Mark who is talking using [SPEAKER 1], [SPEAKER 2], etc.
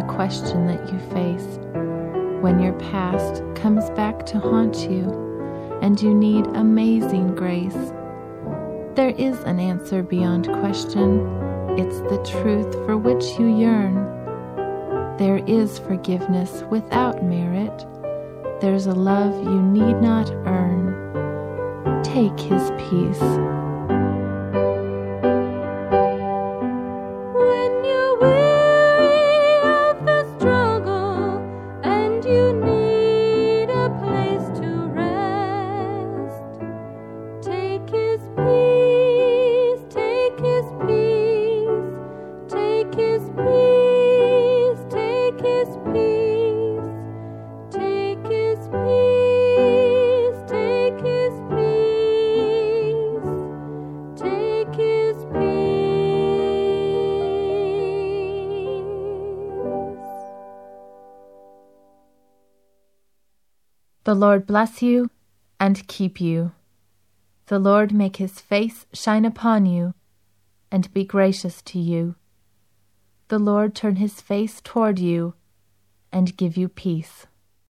[SPEAKER 1] question that you face, when your past comes back to haunt you and you need amazing grace, there is an answer beyond question. It's the truth for which you yearn. There is forgiveness without merit. There's a love you need not earn. Take His peace.
[SPEAKER 2] When you're weary of the struggle and you need a place to rest, take His peace, take His peace, take His peace, take His peace, take His peace, take His peace, take His peace.
[SPEAKER 1] The Lord bless you and keep you. The Lord make His face shine upon you and be gracious to you. The Lord turn His face toward you and give you peace.